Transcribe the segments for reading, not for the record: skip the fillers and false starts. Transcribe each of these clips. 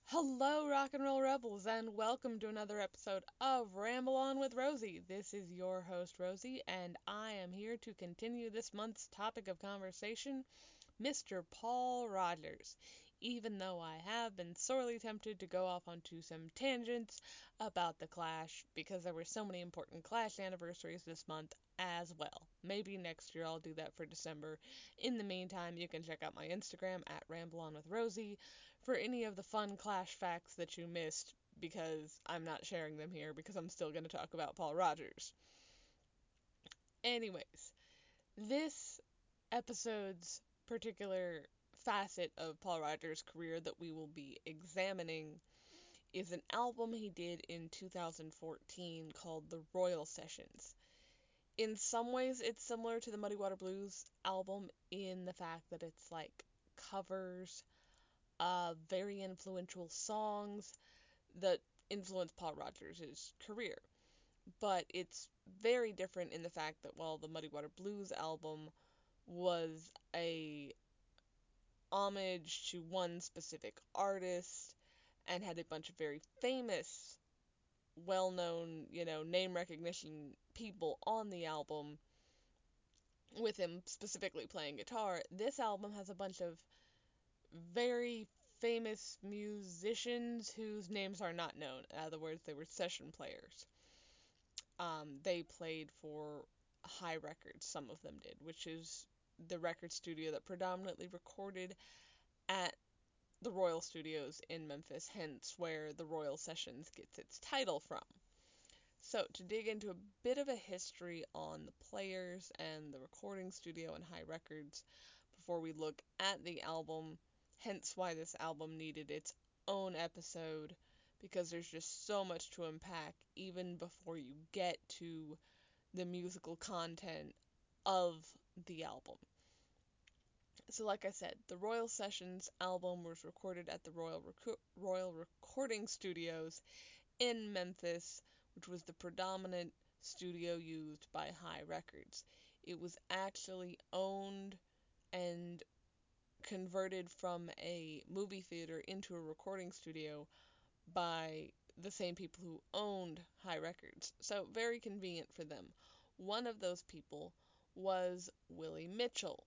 Hello, rock and roll rebels, and welcome to another episode of Ramble On with Rosie. This is your host, Rosie, and I am here to continue this month's topic of conversation, Mr. Paul Rodgers. Even though I have been sorely tempted to go off onto some tangents about The Clash, because there were so many important Clash anniversaries this month as well. Maybe next year I'll do that for December. In the meantime, you can check out my Instagram at Ramble On with Rosie for any of the fun Clash facts that you missed, because I'm not sharing them here because I'm still going to talk about Paul Rodgers. Anyways, this episode's particular facet of Paul Rodgers' career that we will be examining is an album he did in 2014 called The Royal Sessions. In some ways, it's similar to the Muddy Water Blues album in the fact that it's like covers very influential songs that influenced Paul Rodgers' career. But it's very different in the fact that while the Muddy Water Blues album was a homage to one specific artist and had a bunch of very famous, well-known, name recognition people on the album, with him specifically playing guitar, this album has a bunch of very famous musicians whose names are not known. In other words, they were session players. They played for Hi Records, some of them did, which is the record studio that predominantly recorded at the Royal Studios in Memphis, hence where the Royal Sessions gets its title from. So, to dig into a bit of a history on the players and the recording studio and Hi Records before we look at the album, hence why this album needed its own episode, because there's just so much to unpack even before you get to the musical content of the album. So like I said, the Royal Sessions album was recorded at the Royal Recording Studios in Memphis, which was the predominant studio used by Hi Records. It was actually owned and converted from a movie theater into a recording studio by the same people who owned Hi Records. So very convenient for them. One of those people was Willie Mitchell,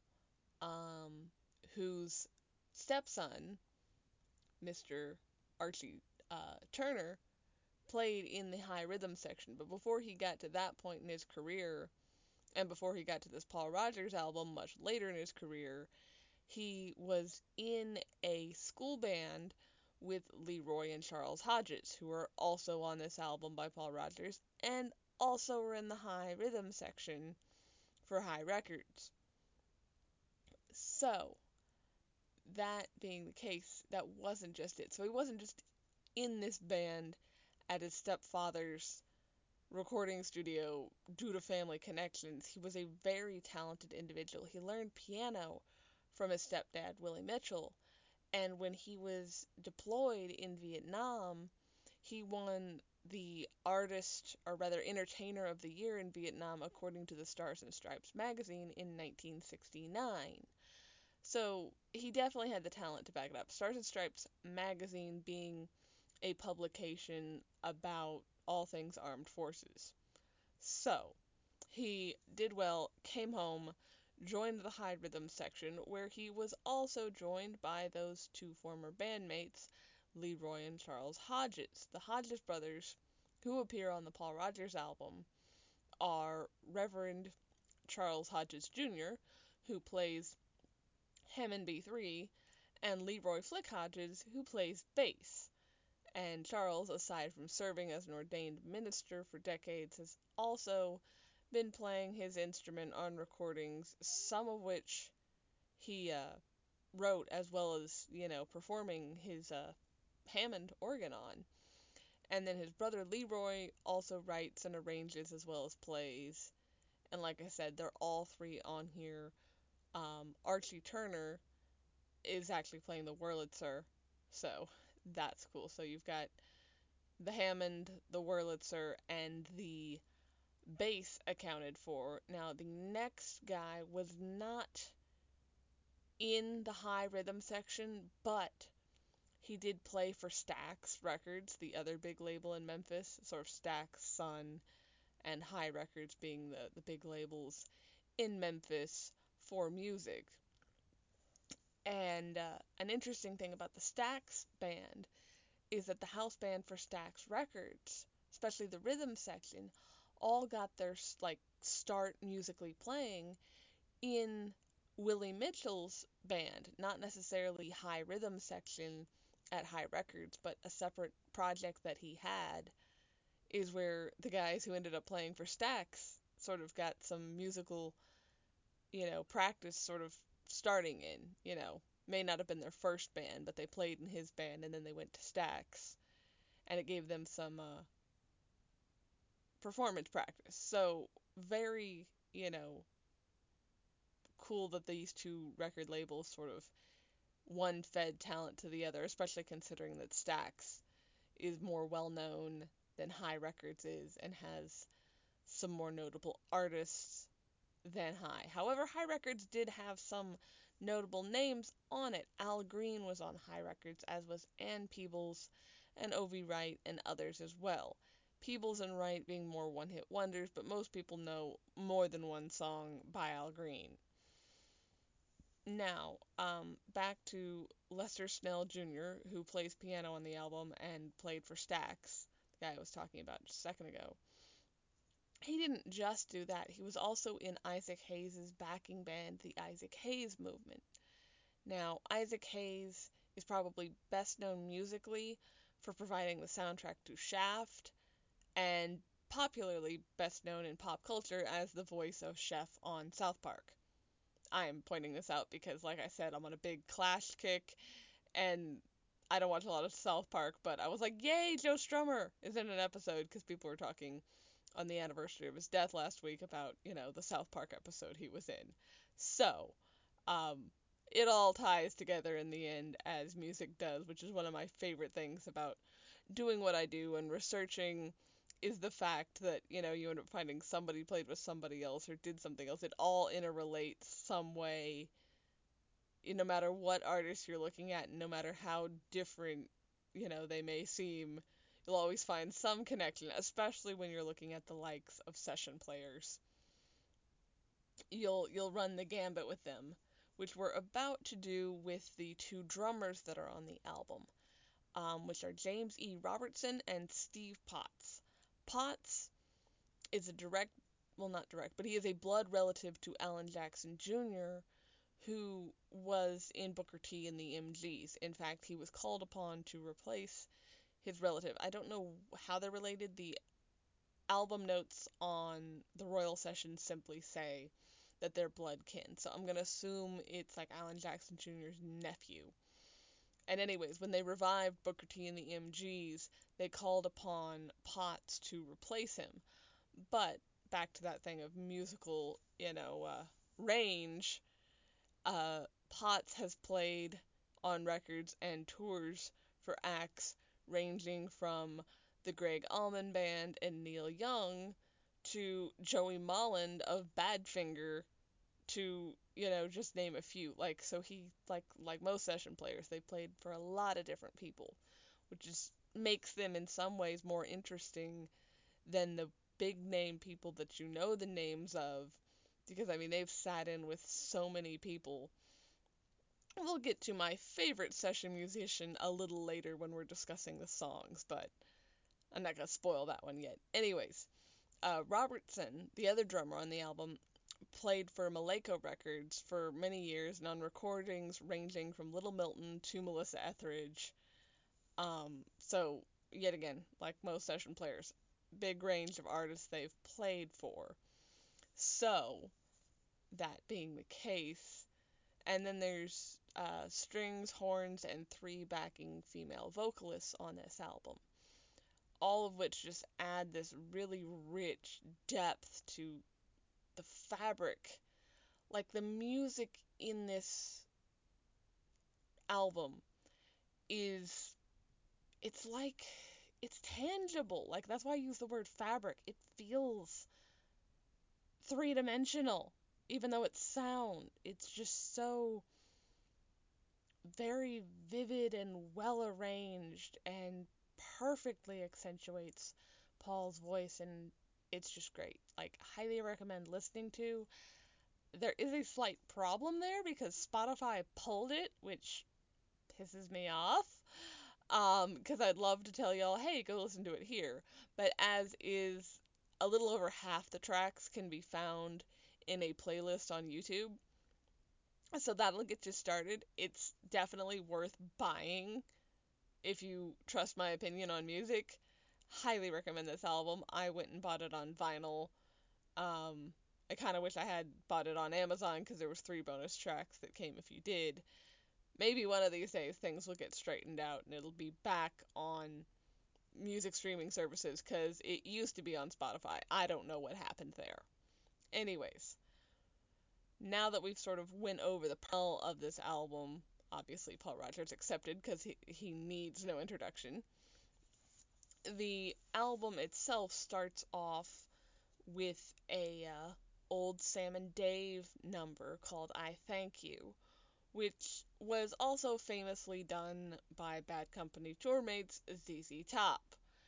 whose stepson, Mr. Archie Turner, played in the high rhythm section. But before he got to that point in his career, and before he got to this Paul Rodgers album much later in his career, he was in a school band with Leroy and Charles Hodges, who are also on this album by Paul Rodgers, and also were in the high rhythm section for Hi Records. So, that being the case, that wasn't just it. So he wasn't just in this band at his stepfather's recording studio due to family connections. He was a very talented individual. He learned piano from his stepdad, Willie Mitchell, and when he was deployed in Vietnam, he won the Artist, or rather Entertainer of the Year in Vietnam according to the Stars and Stripes magazine in 1969. So he definitely had the talent to back it up. Stars and Stripes magazine being a publication about all things armed forces. So, he did well, came home, joined the high rhythm section, where he was also joined by those two former bandmates, Leroy and Charles Hodges. The Hodges brothers, who appear on the Paul Rodgers album, are Reverend Charles Hodges Jr., who plays Hammond B3, and Leroy Flick Hodges, who plays bass. And Charles, aside from serving as an ordained minister for decades, has also been playing his instrument on recordings, some of which he wrote, as well as, performing his Hammond organ on. And then his brother Leroy also writes and arranges as well as plays. And like I said, they're all three on here. Archie Turner is actually playing the Wurlitzer, so that's cool. So you've got the Hammond, the Wurlitzer, and the bass accounted for. Now, the next guy was not in the high rhythm section, but He did play for Stax Records, the other big label in Memphis, sort of Stax, Sun, and High Records being the big labels in Memphis for music. And an interesting thing about the Stax band is that the house band for Stax Records, especially the rhythm section, all got their start musically playing in Willie Mitchell's band, not necessarily High Rhythm section at High Records, but a separate project that he had is where the guys who ended up playing for Stax sort of got some musical, practice sort of starting in. May not have been their first band, but they played in his band and then they went to Stax, and it gave them some performance practice. So very, cool that these two record labels sort of one fed talent to the other, especially considering that Stax is more well known than High Records is and has some more notable artists than High. However, High Records did have some notable names on it. Al Green was on High Records, as was Ann Peebles and Ovi Wright and others as well. Peebles and Wright being more one-hit wonders, but most people know more than one song by Al Green. Now, back to Lester Snell Jr., who plays piano on the album and played for Stax, the guy I was talking about just a second ago. He didn't just do that. He was also in Isaac Hayes' backing band, the Isaac Hayes Movement. Now, Isaac Hayes is probably best known musically for providing the soundtrack to Shaft, and popularly best known in pop culture as the voice of Chef on South Park. I am pointing this out because, like I said, I'm on a big Clash kick, and I don't watch a lot of South Park, but I was like, yay, Joe Strummer is in an episode, because people were talking on the anniversary of his death last week about, the South Park episode he was in. So, it all ties together in the end, as music does, which is one of my favorite things about doing what I do and researching, is the fact that, you end up finding somebody played with somebody else or did something else. It all interrelates some way, no matter what artist you're looking at, no matter how different, they may seem. You'll always find some connection, especially when you're looking at the likes of session players. You'll run the gambit with them, which we're about to do with the two drummers that are on the album, which are James E. Robertson and Steve Potts. Potts is not direct, but he is a blood relative to Alan Jackson Jr., who was in Booker T and the MGs. In fact, he was called upon to replace his relative. I don't know how they're related. The album notes on the Royal Sessions simply say that they're blood kin. So I'm going to assume it's like Alan Jackson Jr.'s nephew. And anyways, when they revived Booker T and the MGs, they called upon Potts to replace him. But back to that thing of musical, range, Potts has played on records and tours for acts ranging from the Greg Allman Band and Neil Young to Joey Molland of Badfinger, to, just name a few. So he, like most session players, they played for a lot of different people, which makes them in some ways more interesting than the big name people that you know the names of, because, they've sat in with so many people. We'll get to my favorite session musician a little later when we're discussing the songs, but I'm not going to spoil that one yet. Anyways, Robertson, the other drummer on the album, played for Malaco Records for many years and on recordings ranging from Little Milton to Melissa Etheridge. So, yet again, like most session players, big range of artists they've played for. So, that being the case, and then there's strings, horns, and 3 backing female vocalists on this album, all of which just add this really rich depth to the fabric. Like, the music in this album it's tangible. Like, that's why I use the word fabric. It feels 3-dimensional, even though it's sound. It's just so very vivid and well arranged and perfectly accentuates Paul's voice, and it's just great. Like, highly recommend listening to. There is a slight problem there because Spotify pulled it, which pisses me off. Because I'd love to tell y'all, hey, go listen to it here. But as is, a little over half the tracks can be found in a playlist on YouTube. So that'll get you started. It's definitely worth buying if you trust my opinion on music. Highly recommend this album. I went and bought it on vinyl. Um, I kind of wish I had bought it on Amazon because there was 3 bonus tracks that came if you did. Maybe one of these days things will get straightened out and it'll be back on music streaming services because it used to be on Spotify. I don't know what happened there. Anyways, now that we've sort of went over the pearl of this album, obviously Paul Rodgers accepted because he needs no introduction. The album itself starts off with a old Sam and Dave number called I Thank You, which was also famously done by Bad Company tourmates ZZ Top.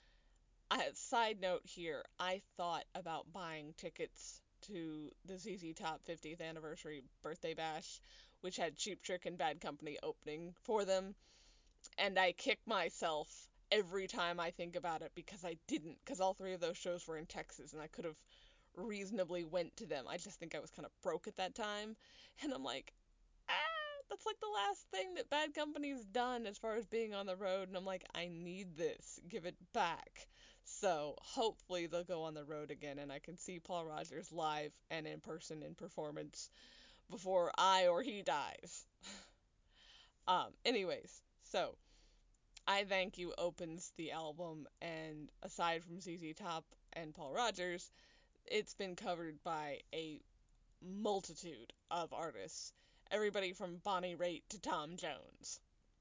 Side note here, I thought about buying tickets to the ZZ Top 50th anniversary birthday bash, which had Cheap Trick and Bad Company opening for them, and I kick myself every time I think about it because I didn't, because all 3 of those shows were in Texas and I could have reasonably went to them. I just think I was kind of broke at that time, and I'm like, that's like the last thing that Bad Company's done as far as being on the road, and I'm like, I need this, give it back. So hopefully they'll go on the road again and I can see Paul Rodgers live and in person in performance before I or he dies. Anyways, so I Thank You opens the album, and aside from ZZ Top and Paul Rodgers, it's been covered by a multitude of artists. Everybody from Bonnie Raitt to Tom Jones.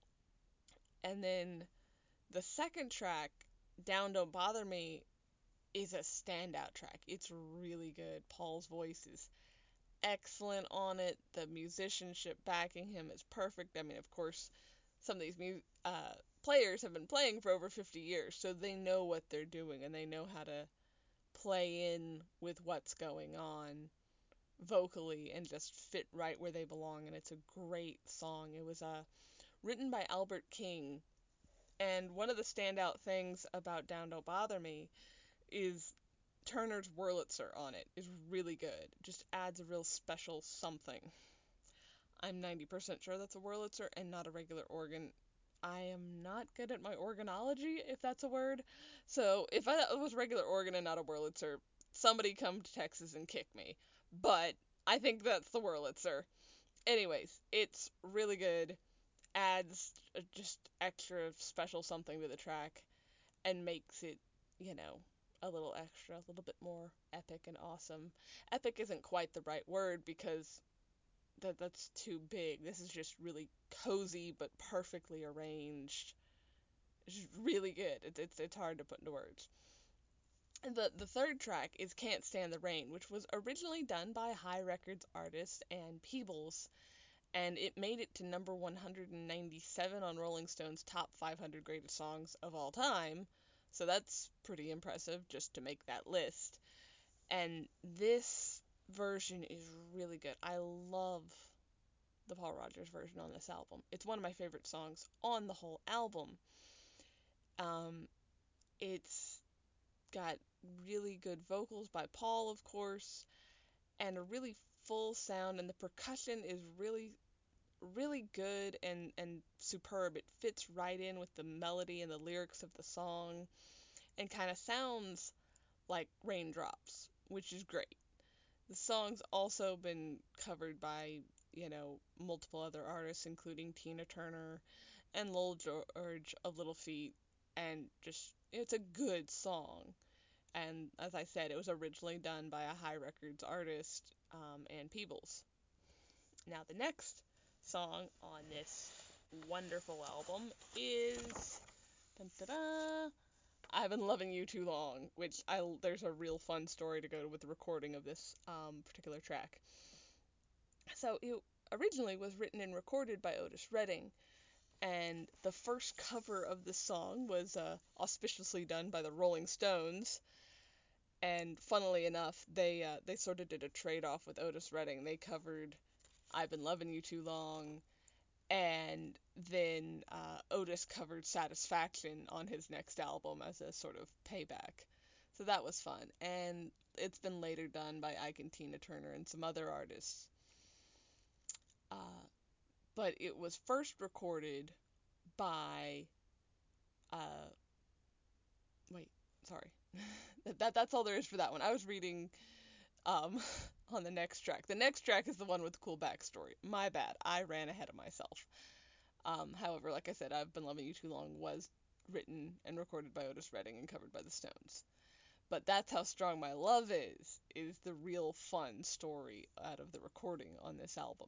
And then the second track, Down Don't Bother Me, is a standout track. It's really good. Paul's voice is excellent on it. The musicianship backing him is perfect. I mean, of course, some of these players have been playing for over 50 years, so they know what they're doing and they know how to play in with what's going on vocally and just fit right where they belong. And it's a great song. It was written by Albert King. And one of the standout things about Down Don't Bother Me is Turner's Wurlitzer on it is really good. Just adds a real special something. I'm 90% sure that's a Wurlitzer and not a regular organ. I am not good at my organology, if that's a word. So if it was regular organ and not a Wurlitzer, somebody come to Texas and kick me. But I think that's the Wurlitzer. Anyways, it's really good. Adds just extra special something to the track and makes it, you know, a little extra, a little bit more epic and awesome. Epic isn't quite the right word because that's too big. This is just really cozy but perfectly arranged. It's just really good. It's hard to put into words. And the third track is Can't Stand the Rain, which was originally done by High Records artist Ann Peebles, and it made it to number 197 on Rolling Stone's top 500 greatest songs of all time. So that's pretty impressive just to make that list. And this version is really good. I love the Paul Rodgers version on this album. It's one of my favorite songs on the whole album. Um, it's got really good vocals by Paul, of course, and a really full sound, and the percussion is really good and superb. It fits right in with the melody and the lyrics of the song and kind of sounds like Raindrops, which is great. The song's also been covered by, multiple other artists, including Tina Turner and Lowell George of Little Feat, and just, it's a good song. And as I said, it was originally done by a High Records artist, Ann Peebles. Now, the next song on this wonderful album is dun, dun, dun, I've Been Loving You Too Long, which there's a real fun story to go with the recording of this particular track. So originally was written and recorded by Otis Redding, and the first cover of the song was auspiciously done by the Rolling Stones. And funnily enough, they sort of did a trade-off with Otis Redding. They covered "I've Been Loving You Too Long," and then Otis covered "Satisfaction" on his next album as a sort of payback. So that was fun, and it's been later done by Ike and Tina Turner and some other artists. Uh, but it was first recorded by uh, wait, sorry. That's all there is for that one. I was reading um on the next track. The next track is the one with the cool backstory. My bad. I ran ahead of myself. However, like I said, I've Been Loving You Too Long was written and recorded by Otis Redding and covered by the Stones. But That's How Strong My Love is the real fun story out of the recording on this album.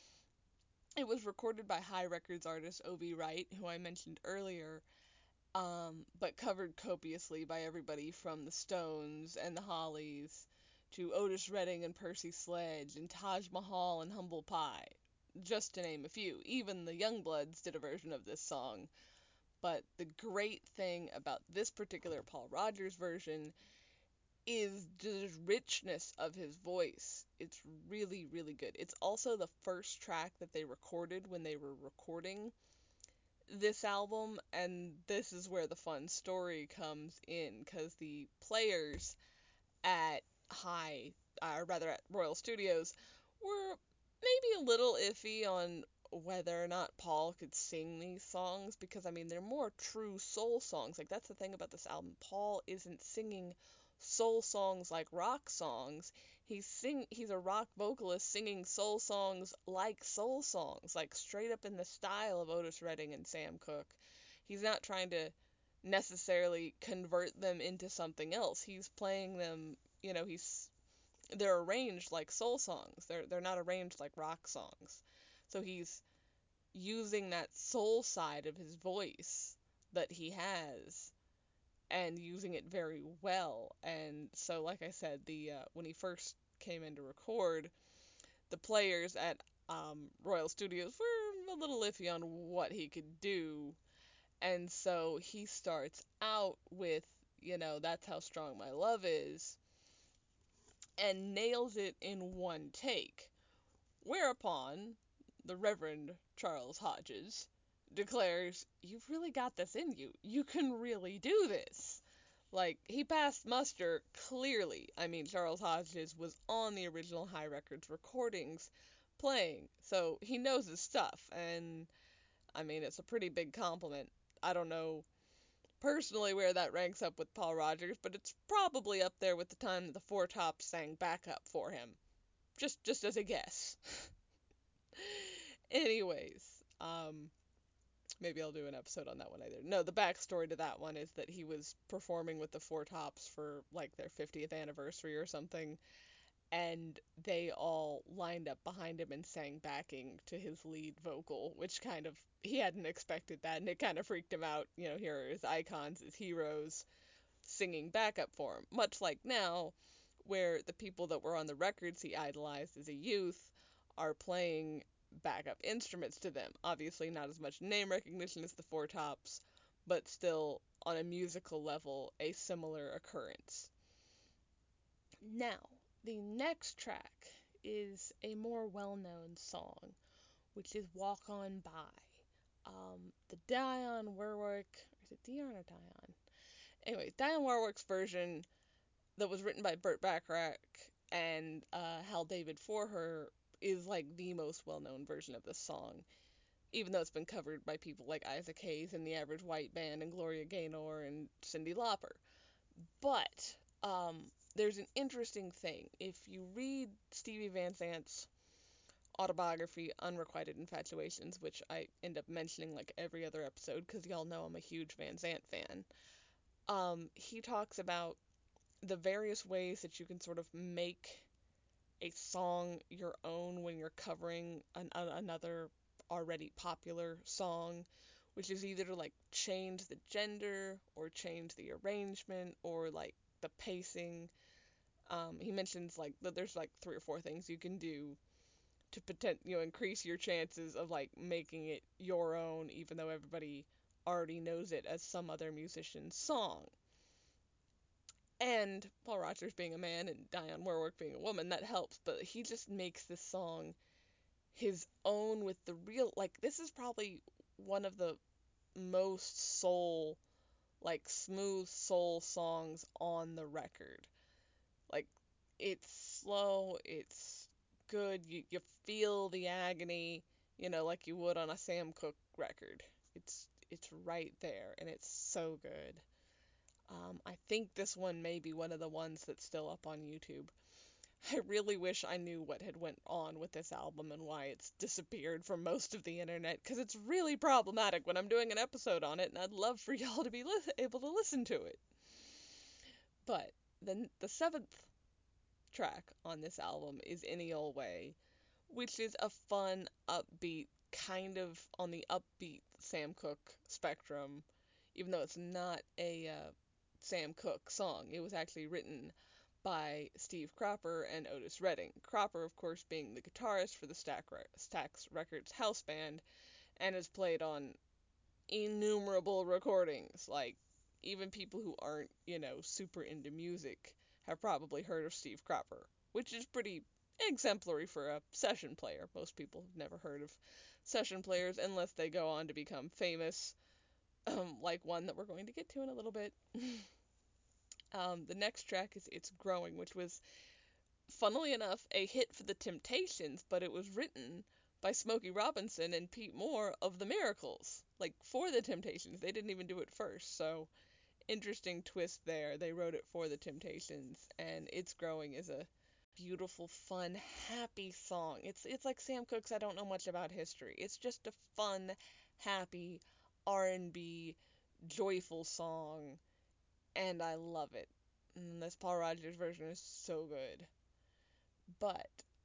It was recorded by High Records artist O.V. Wright, who I mentioned earlier, but covered copiously by everybody from the Stones and the Hollies to Otis Redding and Percy Sledge and Taj Mahal and Humble Pie, just to name a few. Even the Youngbloods did a version of this song. But the great thing about this particular Paul Rodgers version is the richness of his voice. It's really, really good. It's also the first track that they recorded when they were recording this album, and this is where the fun story comes in, because the players at at Royal Studios were maybe a little iffy on whether or not Paul could sing these songs, because I mean they're more true soul songs. Like, that's the thing about this album. Paul isn't singing soul songs like rock songs. He's a rock vocalist singing soul songs, like straight up in the style of Otis Redding and Sam Cooke. He's not trying to necessarily convert them into something else. He's playing them, they're arranged like soul songs. They're not arranged like rock songs. So he's using that soul side of his voice that he has and using it very well. And so, like I said, the when he first came in to record, the players at Royal Studios were a little iffy on what he could do, and so he starts out with, That's How Strong My Love Is, and nails it in one take. Whereupon the Reverend Charles Hodges declares, "You've really got this in you. You can really do this." Like, he passed muster clearly. I mean, Charles Hodges was on the original High Records recordings playing, so he knows his stuff, and I mean, it's a pretty big compliment. I don't know personally where that ranks up with Paul Rodgers, but it's probably up there with the time that the Four Tops sang backup for him. Just as a guess. Anyways, maybe I'll do an episode on that one either. No, the backstory to that one is that he was performing with the Four Tops for like their 50th anniversary or something, and they all lined up behind him and sang backing to his lead vocal, which kind of, he hadn't expected that, and it kind of freaked him out. Here are his icons, his heroes, singing backup for him. Much like now, where the people that were on the records he idolized as a youth are playing backup instruments to them. Obviously, not as much name recognition as the Four Tops, but still, on a musical level, a similar occurrence. Now, the next track is a more well-known song, which is Walk On By. The Dionne Warwick, is it Dionne or Dionne? Anyway, Dionne Warwick's version that was written by Burt Bacharach and Hal David for her is like the most well-known version of this song, even though it's been covered by people like Isaac Hayes and the Average White Band and Gloria Gaynor and Cyndi Lauper. But there's an interesting thing. If you read Stevie Van Zandt's autobiography, Unrequited Infatuations, which I end up mentioning like every other episode because y'all know I'm a huge Van Zandt fan, he talks about the various ways that you can sort of make a song your own when you're covering another already popular song, which is either to like change the gender or change the arrangement or like the pacing. He mentions like that there's like 3 or 4 things you can do to increase your chances of like making it your own, even though everybody already knows it as some other musician's song. And Paul Rogers being a man and Dionne Warwick being a woman, that helps, but he just makes this song his own with the real, like, this is probably one of the most soul, like, smooth soul songs on the record. Like, it's slow, it's good, you feel the agony, like you would on a Sam Cooke record. It's right there, and it's so good. I think this one may be one of the ones that's still up on YouTube. I really wish I knew what had went on with this album and why it's disappeared from most of the internet, because it's really problematic when I'm doing an episode on it, and I'd love for y'all to be able to listen to it. But the seventh track on this album is Any Old Way, which is a fun, upbeat, kind of on the upbeat Sam Cooke spectrum, even though it's not a Sam Cooke song. It was actually written by Steve Cropper and Otis Redding. Cropper, of course, being the guitarist for the Stax Records house band, and has played on innumerable recordings. Like, even people who aren't, super into music have probably heard of Steve Cropper, which is pretty exemplary for a session player. Most people have never heard of session players unless they go on to become famous, like one that we're going to get to in a little bit. The next track is It's Growing, which was, funnily enough, a hit for the Temptations, but it was written by Smokey Robinson and Pete Moore of The Miracles, like, for the Temptations. They didn't even do it first, so interesting twist there. They wrote it for the Temptations, and It's Growing is a beautiful, fun, happy song. It's like Sam Cooke's I Don't Know Much About History. It's just a fun, happy, R&B, joyful song, and I love it. And this Paul Rogers version is so good. But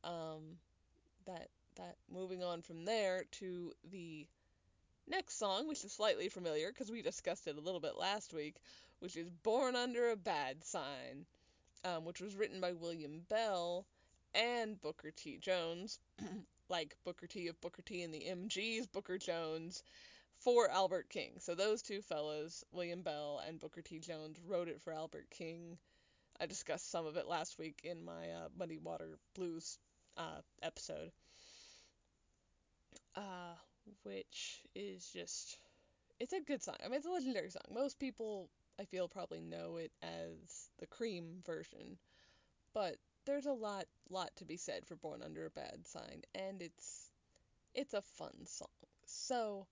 that moving on from there to the next song, which is slightly familiar because we discussed it a little bit last week, which is Born Under a Bad Sign, which was written by William Bell and Booker T. Jones, like Booker T of Booker T and the MGs, Booker Jones, for Albert King. So those two fellas, William Bell and Booker T. Jones, wrote it for Albert King. I discussed some of it last week in my Muddy Water Blues episode, which is just, it's a good song. I mean, it's a legendary song. Most people, I feel, probably know it as the Cream version, but there's a lot to be said for Born Under a Bad Sign, and it's a fun song. So,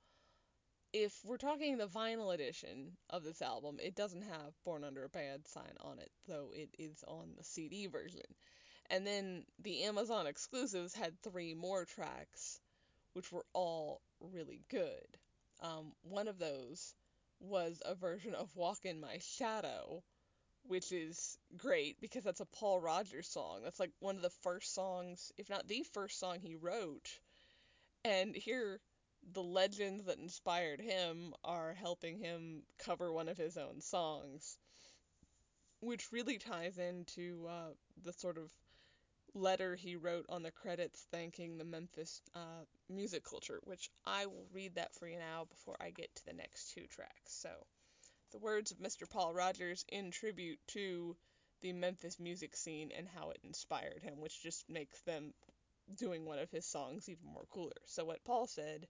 if we're talking the vinyl edition of this album, it doesn't have Born Under a Bad Sign on it, though it is on the CD version. And then the Amazon exclusives had 3 more tracks, which were all really good. One of those was a version of Walk in My Shadow, which is great because that's a Paul Rogers song. That's like one of the first songs, if not the first song he wrote. And here, the legends that inspired him are helping him cover one of his own songs, which really ties into the sort of letter he wrote on the credits thanking the Memphis music culture, which I will read that for you now before I get to the next 2 tracks. So, the words of Mr. Paul Rogers in tribute to the Memphis music scene and how it inspired him, which just makes them doing one of his songs even more cooler. So what Paul said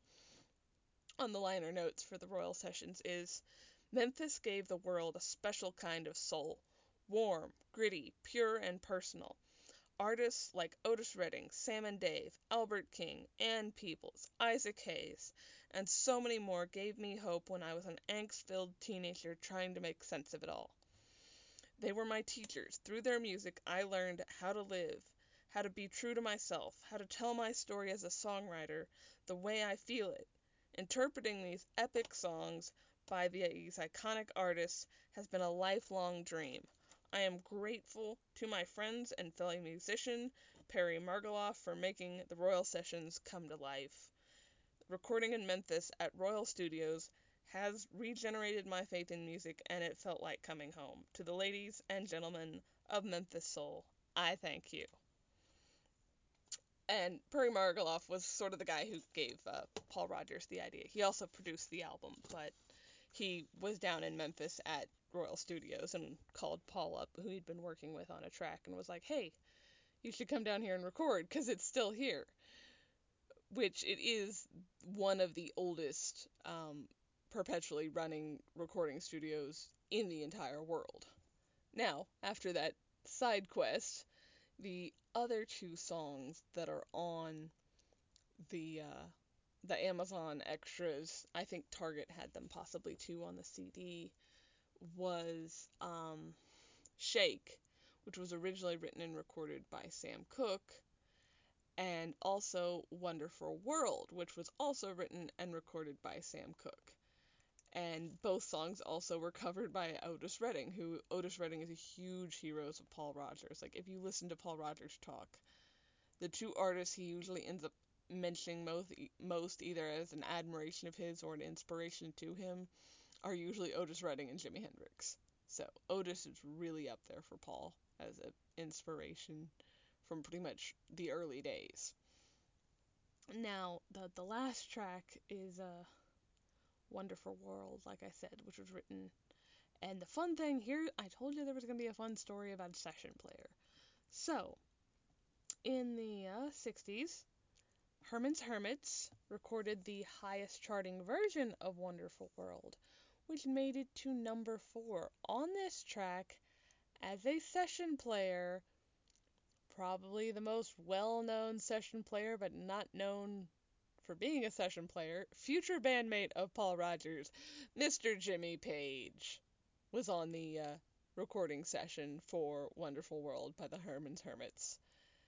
on the liner notes for the Royal Sessions is, Memphis gave the world a special kind of soul, warm, gritty, pure, and personal. Artists like Otis Redding, Sam and Dave, Albert King, Ann Peebles, Isaac Hayes, and so many more gave me hope when I was an angst-filled teenager trying to make sense of it all. They were my teachers. Through their music, I learned how to live, how to be true to myself, how to tell my story as a songwriter the way I feel it. Interpreting these epic songs by these iconic artists has been a lifelong dream. I am grateful to my friends and fellow musician, Perry Margoloff, for making the Royal Sessions come to life. Recording in Memphis at Royal Studios has regenerated my faith in music, and it felt like coming home. To the ladies and gentlemen of Memphis Soul, I thank you. And Perry Margoloff was sort of the guy who gave Paul Rodgers the idea. He also produced the album, but he was down in Memphis at Royal Studios and called Paul up, who he'd been working with on a track, and was like, hey, you should come down here and record, because it's still here. Which it is one of the oldest perpetually running recording studios in the entire world. Now, after that side quest, the other two songs that are on the Amazon extras, I think Target had them possibly too on the CD, was Shake, which was originally written and recorded by Sam Cooke, and also Wonderful World, which was also written and recorded by Sam Cooke. And both songs also were covered by Otis Redding, who Otis Redding is a huge hero of Paul Rodgers. Like, if you listen to Paul Rodgers talk, the two artists he usually ends up mentioning most either as an admiration of his or an inspiration to him are usually Otis Redding and Jimi Hendrix. So Otis is really up there for Paul as an inspiration from pretty much the early days. Now, the last track is Wonderful World, like I said, which was written. And the fun thing here, I told you there was going to be a fun story about a session player. So, in the 60s, Herman's Hermits recorded the highest charting version of Wonderful World, which made it to number 4 on this track as a session player. Probably the most well-known session player, but not known for being a session player, future bandmate of Paul Rodgers, Mr. Jimmy Page, was on the recording session for Wonderful World by the Herman's Hermits.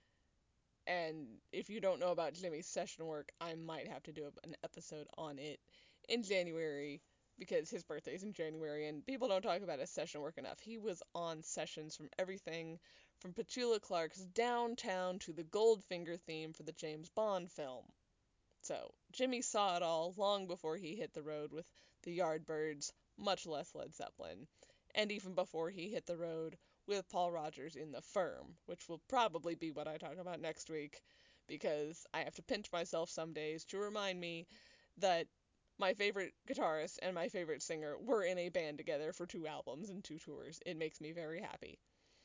And if you don't know about Jimmy's session work, I might have to do an episode on it in January, because his birthday's in January, and people don't talk about his session work enough. He was on sessions from everything from Petula Clark's Downtown to the Goldfinger theme for the James Bond film. So, Jimmy saw it all long before he hit the road with the Yardbirds, much less Led Zeppelin, and even before he hit the road with Paul Rodgers in The Firm, which will probably be what I talk about next week, because I have to pinch myself some days to remind me that my favorite guitarist and my favorite singer were in a band together for 2 albums and 2 tours. It makes me very happy.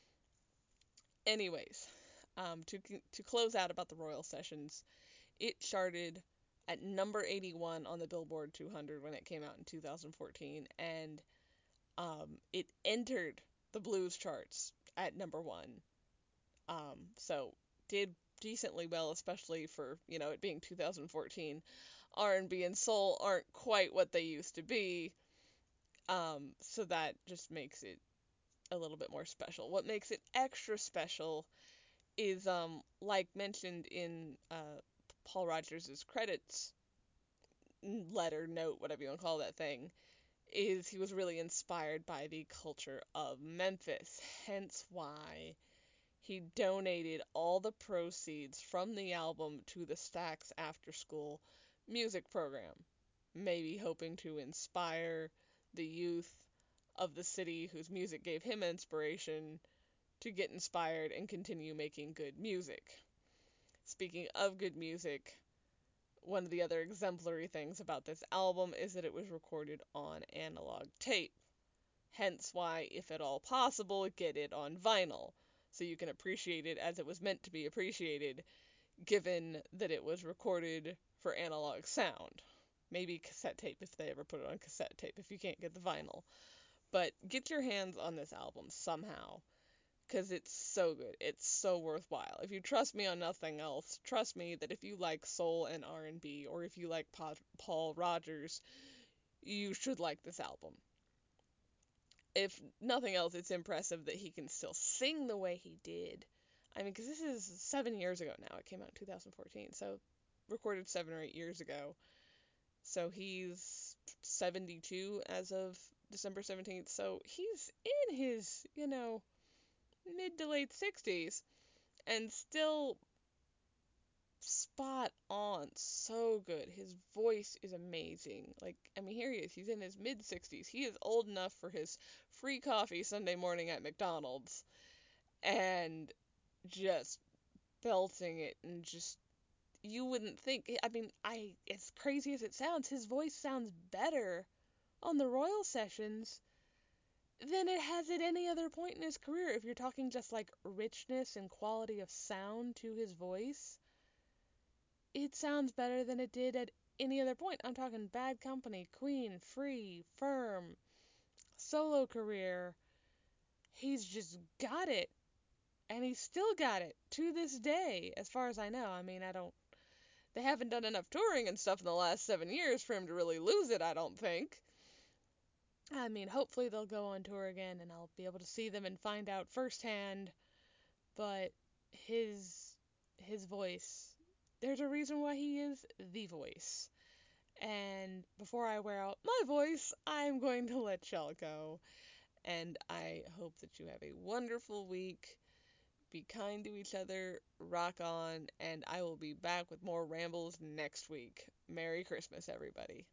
Anyways, to close out about the Royal Sessions, it charted at number 81 on the Billboard 200 when it came out in 2014, and it entered the blues charts at number 1. So did decently well, especially for, it being 2014. R&B and soul aren't quite what they used to be, so that just makes it a little bit more special. What makes it extra special is, like mentioned in Paul Rodgers' credits letter, note, whatever you want to call that thing, is he was really inspired by the culture of Memphis, hence why he donated all the proceeds from the album to the Stax After School music program, maybe hoping to inspire the youth of the city whose music gave him inspiration to get inspired and continue making good music. Speaking of good music, one of the other exemplary things about this album is that it was recorded on analog tape. Hence why, if at all possible, get it on vinyl, so you can appreciate it as it was meant to be appreciated, given that it was recorded for analog sound. Maybe cassette tape if they ever put it on cassette tape if you can't get the vinyl. But get your hands on this album somehow, because it's so good. It's so worthwhile. If you trust me on nothing else, trust me that if you like soul and R&B, or if you like Paul Rodgers, you should like this album. If nothing else, it's impressive that he can still sing the way he did. I mean, because this is 7 years ago now. It came out in 2014, so recorded 7 or 8 years ago. So he's 72 as of December 17th. So he's in his, mid to late 60s and still spot on. So good. His voice is amazing. Like, I mean, here he is. He's in his mid 60s. He is old enough for his free coffee Sunday morning at McDonald's, and just belting it and just you wouldn't think. I mean, as crazy as it sounds, his voice sounds better on the Royal Sessions than it has at any other point in his career. If you're talking just like richness and quality of sound to his voice, it sounds better than it did at any other point. I'm talking Bad Company, Queen, Free, Firm, solo career. He's just got it. And he's still got it to this day, as far as I know. I mean, they haven't done enough touring and stuff in the last 7 years for him to really lose it, I don't think. I mean, hopefully they'll go on tour again and I'll be able to see them and find out firsthand. But his voice, there's a reason why he is the voice. And before I wear out my voice, I'm going to let y'all go. And I hope that you have a wonderful week. Be kind to each other, rock on, and I will be back with more rambles next week. Merry Christmas, everybody.